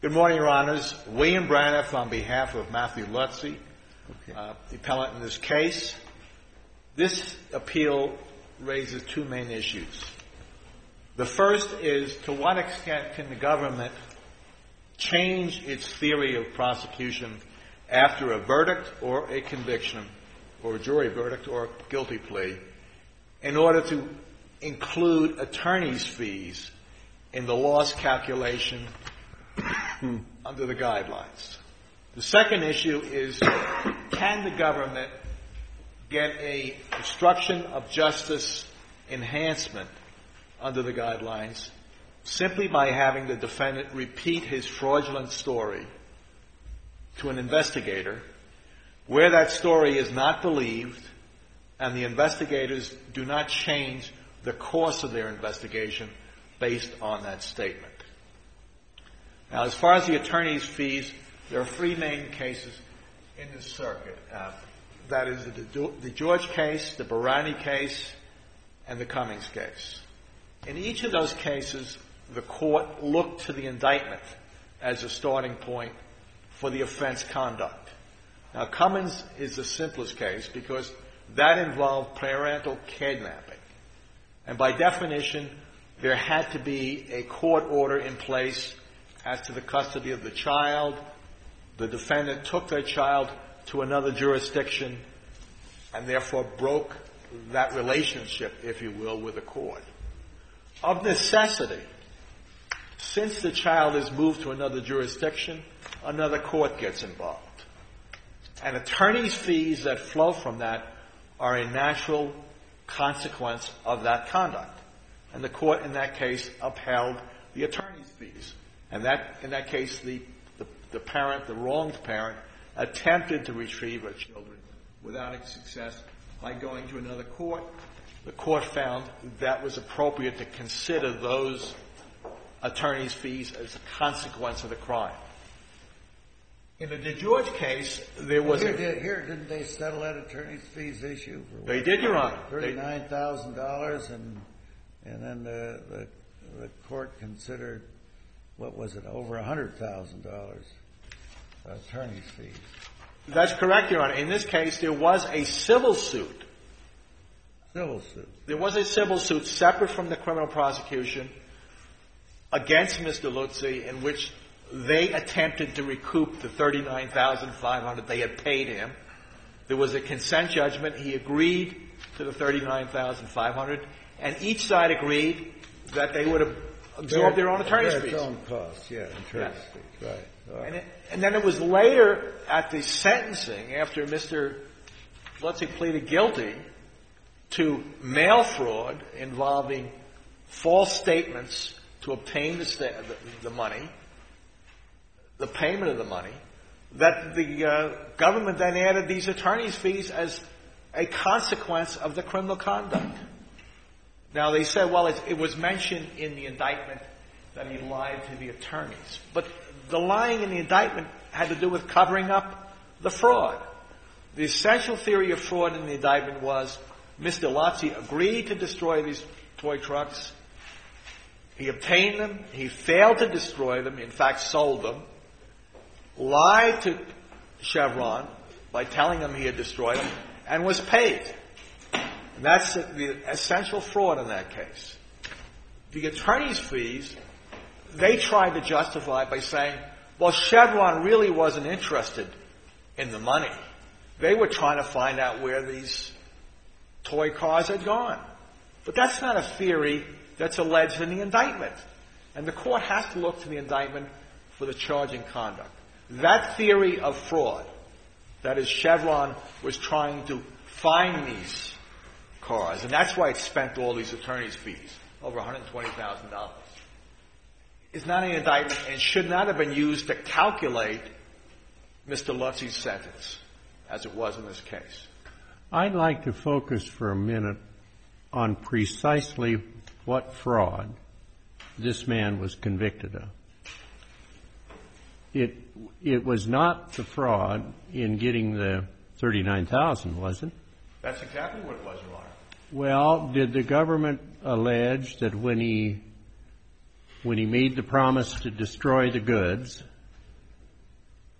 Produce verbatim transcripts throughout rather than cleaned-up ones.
Good morning, Your Honors. William Braniff on behalf of Matthew Lutze, okay. uh, the appellant in this case. This appeal raises two main issues. The first is, to what extent can the government change its theory of prosecution after a verdict or a conviction, or a jury verdict or a guilty plea, in order to include attorney's fees in the loss calculation under the guidelines. The second issue is, can the government get a obstruction of justice enhancement under the guidelines simply by having the defendant repeat his fraudulent story to an investigator where that story is not believed and the investigators do not change the course of their investigation based on that statement. Now, as far as the attorney's fees, there are three main cases in this circuit. Uh, that is the, the George case, the Barani case, and the Cummings case. In each of those cases, the court looked to the indictment as a starting point for the offense conduct. Now, Cummings is the simplest case because that involved parental kidnapping. And by definition, there had to be a court order in place as to the custody of the child. The defendant took their child to another jurisdiction and therefore broke that relationship, if you will, with the court. Of necessity, since the child is moved to another jurisdiction, another court gets involved. And attorney's fees that flow from that are a natural consequence of that conduct. And the court in that case upheld the attorney's fees. And that, in that case, the, the, the parent, the wronged parent, attempted to retrieve her children without any success by going to another court. The court found that was appropriate to consider those attorney's fees as a consequence of the crime. In the DeGeorge case, there was well, here, a... Here, didn't they settle that attorney's fees issue? For they did, Your Honor. thirty-nine thousand dollars, and and then the, the, the court considered, what was it, over one hundred thousand dollars attorney's fees. That's correct, Your Honor. In this case, there was a civil suit. Civil suit. There was a civil suit separate from the criminal prosecution against Mister Lutze, in which they attempted to recoup the thirty-nine thousand five hundred dollars they had paid him. There was a consent judgment. He agreed to the thirty-nine thousand five hundred dollars, and each side agreed that they would have absorbed their, their own attorney's their fees. Their own costs, yeah, attorney's yes. fees, right. right. And, it, and then it was later at the sentencing, after Mister Lutze pleaded guilty to mail fraud involving false statements to obtain the, sta- the, the money, the payment of the money, that the uh, government then added these attorney's fees as a consequence of the criminal conduct. Now, they said, well, it, it was mentioned in the indictment that he lied to the attorneys. But the lying in the indictment had to do with covering up the fraud. The essential theory of fraud in the indictment was Mister Lutze agreed to destroy these toy trucks. He obtained them. He failed to destroy them, in fact, sold them, lied to Chevron by telling them he had destroyed them, and was paid. And that's the essential fraud in that case. The attorney's fees, they tried to justify by saying, well, Chevron really wasn't interested in the money. They were trying to find out where these toy cars had gone. But that's not a theory that's alleged in the indictment. And the court has to look to the indictment for the charging conduct. That theory of fraud, that is, Chevron was trying to find these cars, and that's why it spent all these attorney's fees, over one hundred twenty thousand dollars, is not an indictment and should not have been used to calculate Mister Lutze's sentence, as it was in this case. I'd like to focus for a minute on precisely what fraud this man was convicted of. It it was not the fraud in getting the thirty-nine thousand dollars, was it? That's exactly what it was, Your Honor. Well, did the government allege that when he when he made the promise to destroy the goods,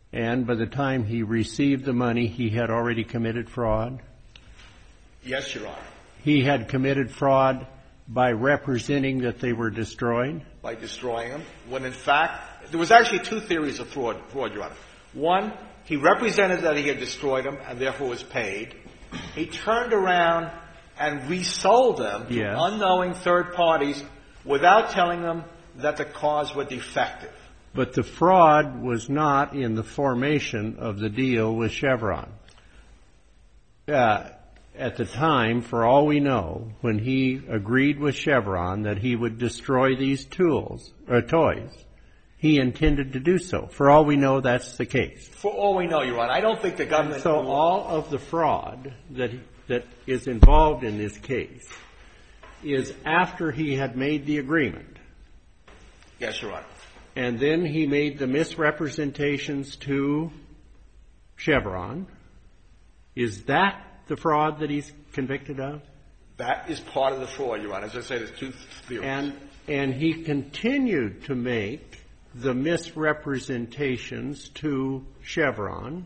And by the time he received the money, he had already committed fraud? Yes, Your Honor. He had committed fraud by representing that they were destroyed? By destroying them, when in fact, there was actually two theories of fraud, fraud, Your Honor. One, he represented that he had destroyed them and therefore was paid. He turned around and resold them to Yes. unknowing third parties without telling them that the cars were defective. But the fraud was not in the formation of the deal with Chevron. Uh, at the time, for all we know, when he agreed with Chevron that he would destroy these tools, or toys, he intended to do so. For all we know, that's the case. For all we know, Your Honor, I don't think the government... So all of the fraud that that is involved in this case is after he had made the agreement. Yes, Your Honor. And then he made the misrepresentations to Chevron. Is that the fraud that he's convicted of? That is part of the fraud, Your Honor. As I say, there's two theories. And and he continued to make the misrepresentations to Chevron.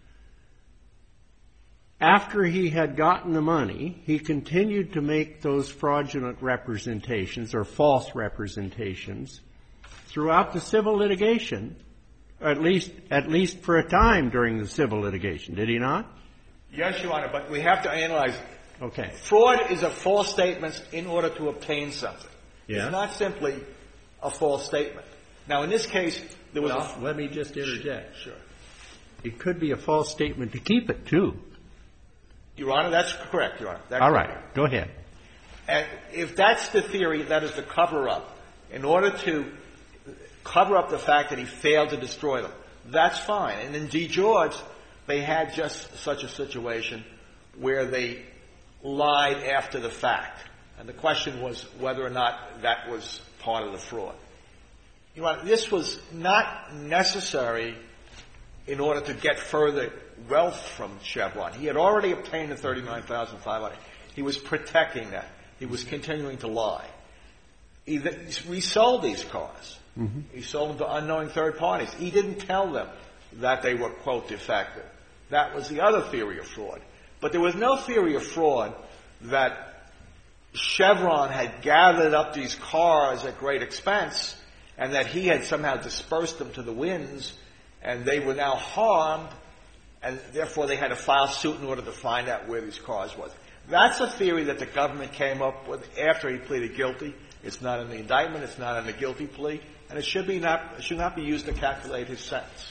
After he had gotten the money, he continued to make those fraudulent representations or false representations throughout the civil litigation, or at least at least for a time during the civil litigation. Did he not? Yes, Your Honor, but we have to analyze. Okay. Fraud is a false statement in order to obtain something. Yeah. It's not simply a false statement. Now, in this case, there was Well, a... let me just interject. Sure. It could be a false statement to keep it, too. Your Honor, that's correct, Your Honor. That's All right. correct. Go ahead. And if that's the theory, that is the cover-up, in order to cover up the fact that he failed to destroy them, that's fine. And in D. George, they had just such a situation where they lied after the fact. And the question was whether or not that was part of the fraud. Your Honor, this was not necessary in order to get further wealth from Chevron. He had already obtained the thirty-nine thousand five hundred dollars. He was protecting that. He was continuing to lie. He resold these cars. Mm-hmm. He sold them to unknowing third parties. He didn't tell them that they were, quote, defective. That was the other theory of fraud. But there was no theory of fraud that Chevron had gathered up these cars at great expense and that he had somehow dispersed them to the winds and they were now harmed and therefore they had to file suit in order to find out where these cars was. That's a theory that the government came up with after he pleaded guilty. It's not in the indictment. It's not in the guilty plea. And it should be not, it should not be used to calculate his sentence.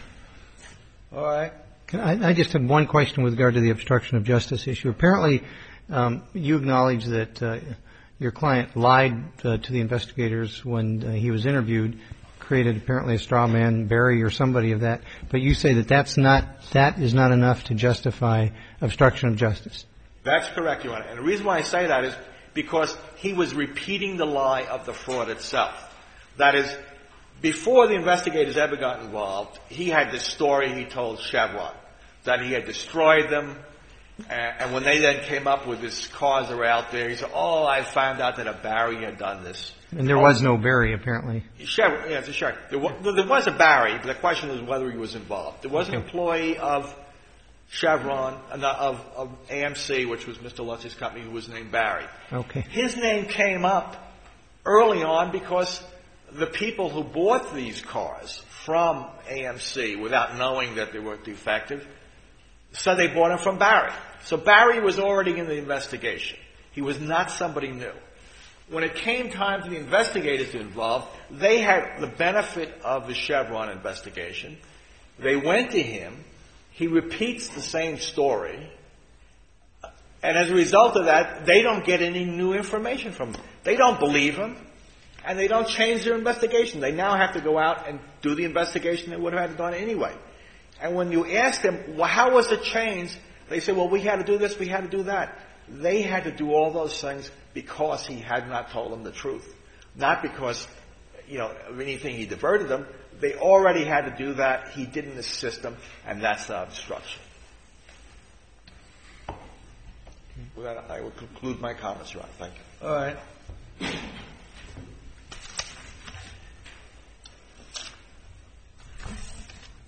All right. Can I, I just have one question with regard to the obstruction of justice issue. Apparently, um, you acknowledge that uh, your client lied uh, to the investigators when uh, he was interviewed, created apparently a straw man, Barry or somebody of that. But you say that that's not, that is not enough to justify obstruction of justice. That's correct, Your Honor. And the reason why I say that is because he was repeating the lie of the fraud itself. That is, before the investigators ever got involved, he had this story he told Chevron, that he had destroyed them, and when they then came up with his cars are out there, he said, oh, I found out that a Barry had done this. And there was no Barry, apparently. Chevron, yeah, it's a Chevron. There was, there was a Barry, but the question was whether he was involved. There was an employee of Chevron, of, of A M C, which was Mister Lutz's company, who was named Barry. Okay. His name came up early on because the people who bought these cars from A M C without knowing that they were defective said they bought them from Barry. So Barry was already in the investigation. He was not somebody new. When it came time for the investigators to involve, they had the benefit of the Chevron investigation. They went to him. He repeats the same story. And as a result of that, they don't get any new information from him. They don't believe him. And they don't change their investigation. They now have to go out and do the investigation they would have had done anyway. And when you ask them, well, how was it changed? They say, well, we had to do this, we had to do that. They had to do all those things because he had not told them the truth. Not because, you know, of anything he diverted them. They already had to do that. He didn't assist them, and that's the obstruction. With that, I will conclude my comments, Your Honor. Thank you. All right.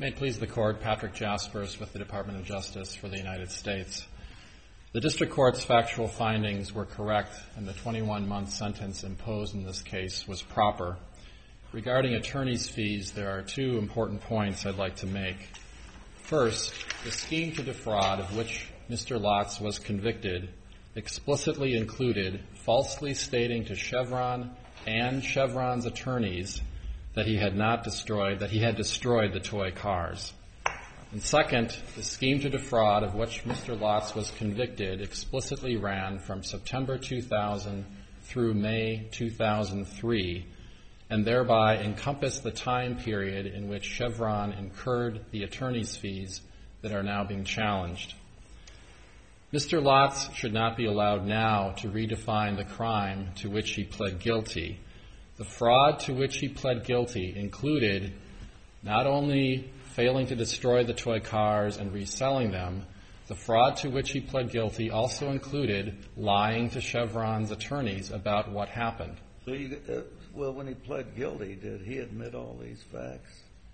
May it please the Court, Patrick Jaspers with the Department of Justice for the United States. The District Court's factual findings were correct, and the twenty-one month sentence imposed in this case was proper. Regarding attorney's fees, there are two important points I'd like to make. First, the scheme to defraud of which Mister Lotz was convicted explicitly included falsely stating to Chevron and Chevron's attorneys that he had not destroyed, that he had destroyed the toy cars. And second, the scheme to defraud of which Mister Lotz was convicted explicitly ran from September two thousand through May two thousand three, and thereby encompassed the time period in which Chevron incurred the attorney's fees that are now being challenged. Mister Lotz should not be allowed now to redefine the crime to which he pled guilty. The fraud to which he pled guilty included not only failing to destroy the toy cars and reselling them, the fraud to which he pled guilty also included lying to Chevron's attorneys about what happened. So you, uh, well, when he pled guilty, did he admit all these facts?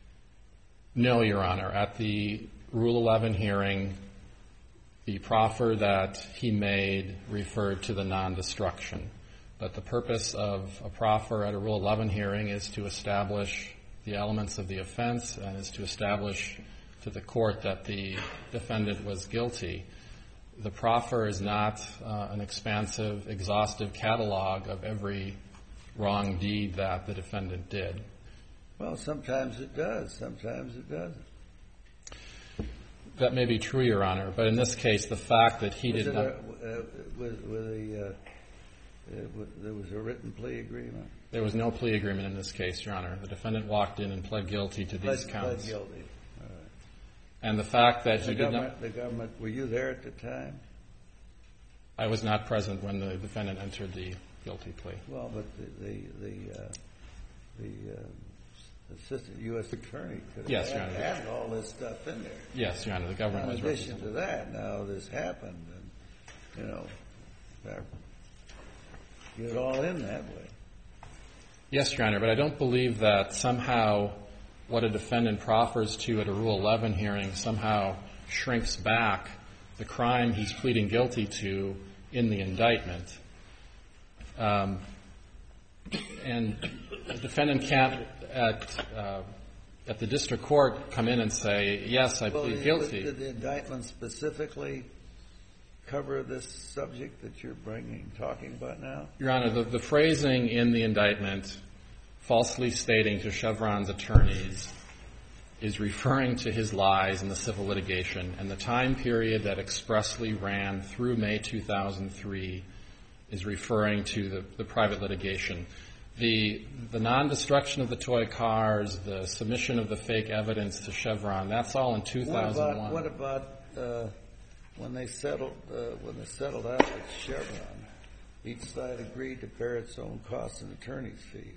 No, Your Honor. At the Rule eleven hearing, the proffer that he made referred to the non-destruction. But the purpose of a proffer at a Rule eleven hearing is to establish the elements of the offense and is to establish to the court that the defendant was guilty. The proffer is not uh, an expansive, exhaustive catalog of every wrong deed that the defendant did. Well, sometimes it does. Sometimes it doesn't. That may be true, Your Honor, but in this case, the fact that he was did it not... A, uh, with, with a, uh, uh, with, there was a written plea agreement? There was no plea agreement in this case, Your Honor. The defendant walked in and pled guilty to these pled, counts. Pled guilty. All right. And the fact that the he did government, not... The government, were you there at the time? I was not present when the defendant entered the guilty plea. Well, but the the the, uh, the uh, assistant U S attorney could have Yes, had, Your Honor. had all this stuff in there. Yes, Your Honor. The government In was addition represented. to that, now this happened, and you know, that- get it all in that way. Yes, Your Honor, but I don't believe that somehow what a defendant proffers to at a Rule eleven hearing somehow shrinks back the crime he's pleading guilty to in the indictment. Um, and the defendant can't, at uh, at the district court, come in and say, yes, I well, plead did, guilty. Did the indictment specifically cover this subject that you're bringing, talking about now? Your Honor, the, the phrasing in the indictment, falsely stating to Chevron's attorneys, is referring to his lies in the civil litigation, and the time period that expressly ran through May two thousand three is referring to the, the private litigation. The, the non-destruction of the toy cars, the submission of the fake evidence to Chevron, that's all in two thousand one. What about, what about uh, when they settled uh, when they settled out with Chevron? Each side agreed to bear its own costs and attorney's fees.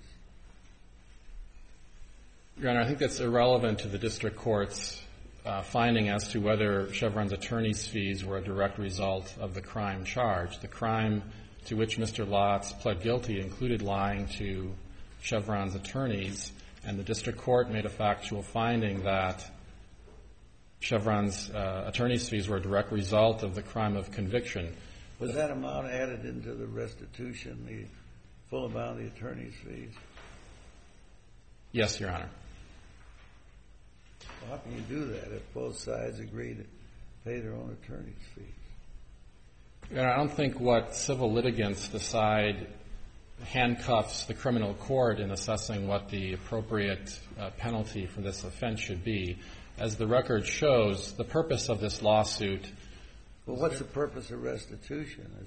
Your Honor, I think that's irrelevant to the district court's uh, finding as to whether Chevron's attorney's fees were a direct result of the crime charged. The crime to which Mister Lotz pled guilty included lying to Chevron's attorneys, and the district court made a factual finding that Chevron's uh, attorney's fees were a direct result of the crime of conviction. Was that amount added into the restitution, the full amount of the attorney's fees? Yes, Your Honor. Well, how can you do that if both sides agree to pay their own attorney's fees? Your Honor, I don't think what civil litigants decide handcuffs the criminal court in assessing what the appropriate uh, penalty for this offense should be. As the record shows, the purpose of this lawsuit... Well, what's the purpose of restitution as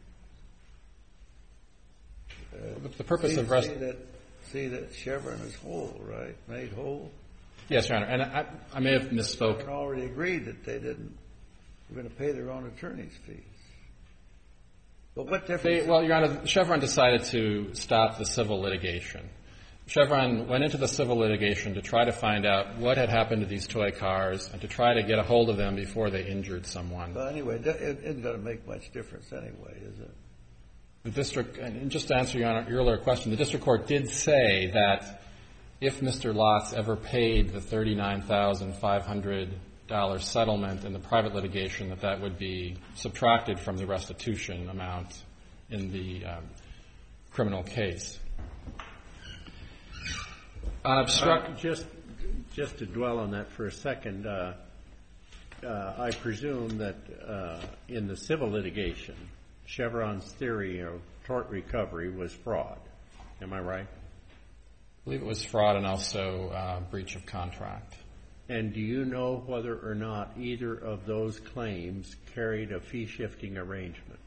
to... Uh, the purpose see, of rest- see that see that Chevron is whole, right? Made whole? Yes, Your Honor, and I, I may have misspoke. Chevron already agreed that they didn't, were going to pay their own attorney's fees. But what difference... They, well, Your Honor, Chevron decided to stop the civil litigation. Chevron went into the civil litigation to try to find out what had happened to these toy cars and to try to get a hold of them before they injured someone. Well, anyway, it isn't going to make much difference anyway, is it? The district, and just to answer Your Honor, your earlier question, the district court did say that if Mister Lotz ever paid the thirty-nine thousand five hundred dollars settlement in the private litigation, that that would be subtracted from the restitution amount in the um, criminal case. On obstruct- uh, just, just to dwell on that for a second, uh, uh, I presume that uh, in the civil litigation, Chevron's theory of tort recovery was fraud. Am I right? I believe it was fraud and also uh, breach of contract. And do you know whether or not either of those claims carried a fee-shifting arrangement?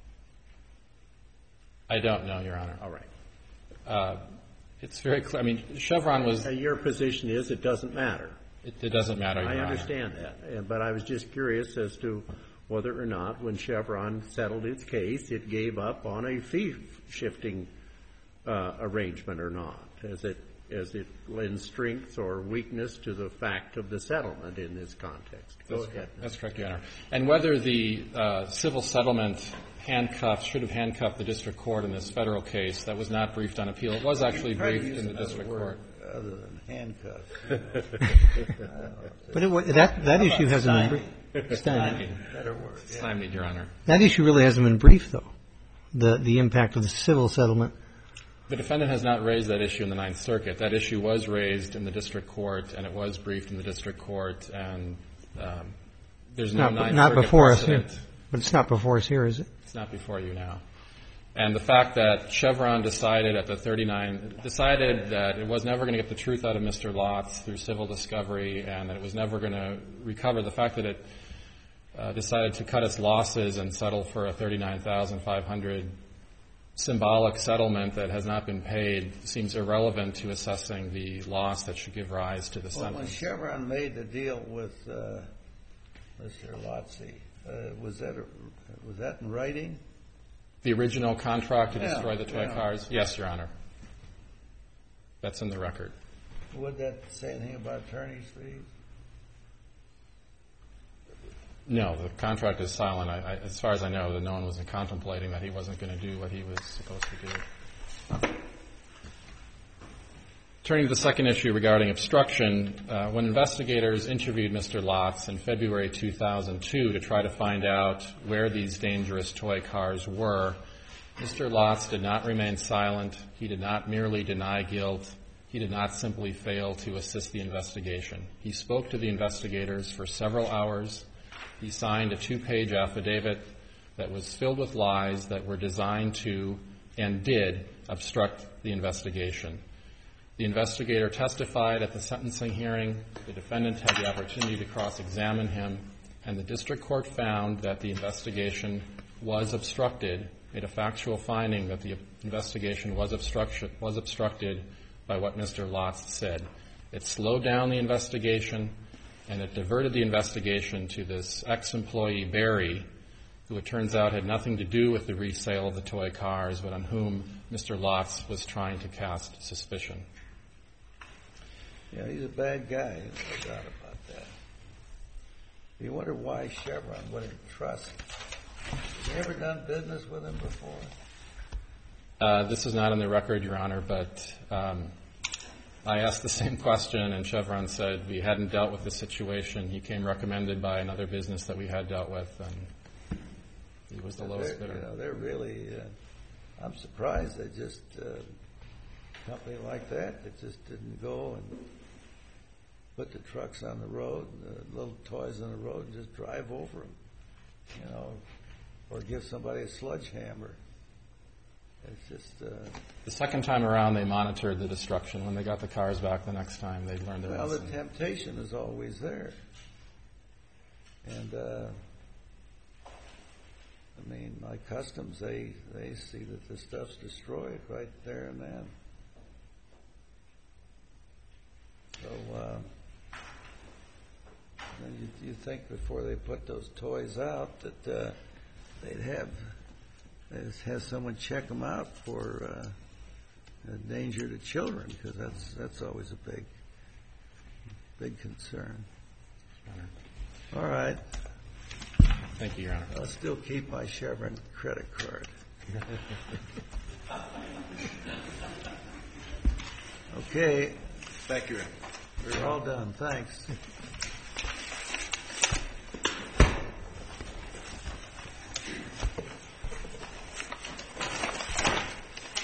I don't know, Your Honor. All right. Uh, it's very clear. I mean, Chevron was... Uh, your position is it doesn't matter. It, it doesn't matter, Your I Honor. understand that. Uh, But I was just curious as to whether or not when Chevron settled its case, it gave up on a fee-shifting uh, arrangement or not, as it as it lends strength or weakness to the fact of the settlement in this context. Go That's ahead. correct. That's correct, Your Honor. And whether the uh, civil settlement handcuffed, should have handcuffed the district court in this federal case, that was not briefed on appeal. It was actually Try to briefed use in the another district word court. other than handcuffs. But it, wa- that that issue hasn't been briefed. Stymie. Better word. It's time need, Your Honor. That issue really hasn't been briefed, though. The the impact of the civil settlement. The defendant has not raised that issue in the Ninth Circuit. That issue was raised in the district court, and it was briefed in the district court, and um, there's no Not, Ninth not Circuit before us here. precedent. But it's not before us here, is it? It's not before you now. And the fact that Chevron decided at the thirty-nine, decided that it was never going to get the truth out of Mister Lotz through civil discovery, and that it was never going to recover, the fact that it uh, decided to cut its losses and settle for a thirty-nine thousand five hundred dollars symbolic settlement that has not been paid seems irrelevant to assessing the loss that should give rise to the Well, when sentence. Chevron made the deal with uh, Mister Lotzi, uh, was that a, was that in writing? The original contract to Yeah, destroy the toy yeah. cars? Yes, Your Honor. That's in the record. Would that say anything about attorney's fees? No, the contract is silent. I, I, as far as I know, that no one was contemplating that he wasn't going to do what he was supposed to do. Turning to the second issue regarding obstruction, uh, when investigators interviewed Mister Lotz in February two thousand two to try to find out where these dangerous toy cars were, Mister Lotz did not remain silent. He did not merely deny guilt. He did not simply fail to assist the investigation. He spoke to the investigators for several hours. He signed a two-page affidavit that was filled with lies that were designed to and did obstruct the investigation. The investigator testified at the sentencing hearing. The defendant had the opportunity to cross-examine him, and the district court found that the investigation was obstructed, made a factual finding that the investigation was obstruction, was obstructed by what Mister Lotz said. It slowed down the investigation, and it diverted the investigation to this ex-employee, Barry, who it turns out had nothing to do with the resale of the toy cars, but on whom Mister Lotz was trying to cast suspicion. Yeah, he's a bad guy. There's no doubt about that. You wonder why Chevron wouldn't trust him. Have you ever done business with him before? Uh, this is not in the record, Your Honor, but um, I asked the same question, and Chevron said we hadn't dealt with the situation. He came recommended by another business that we had dealt with, and he was the lowest They're, bidder. you know, they're really, uh, I'm surprised they just, uh, a company like that, that just didn't go and put the trucks on the road, the little toys on the road, and just drive over them, you know, or give somebody a sledgehammer. It's just... Uh, The second time around, they monitored the destruction. When they got the cars back the next time, they learned it. well, the temptation is always there. And, uh, I mean, like Customs, they, they see that the stuff's destroyed right there and then. So, uh, you, you think before they put those toys out that uh, they'd have they'd have someone check them out for uh, a danger to children, because that's that's always a big big concern. All right, Thank you, Your Honor. I'll still keep my Chevron credit card. Okay, Thank you. We're all done. Thanks.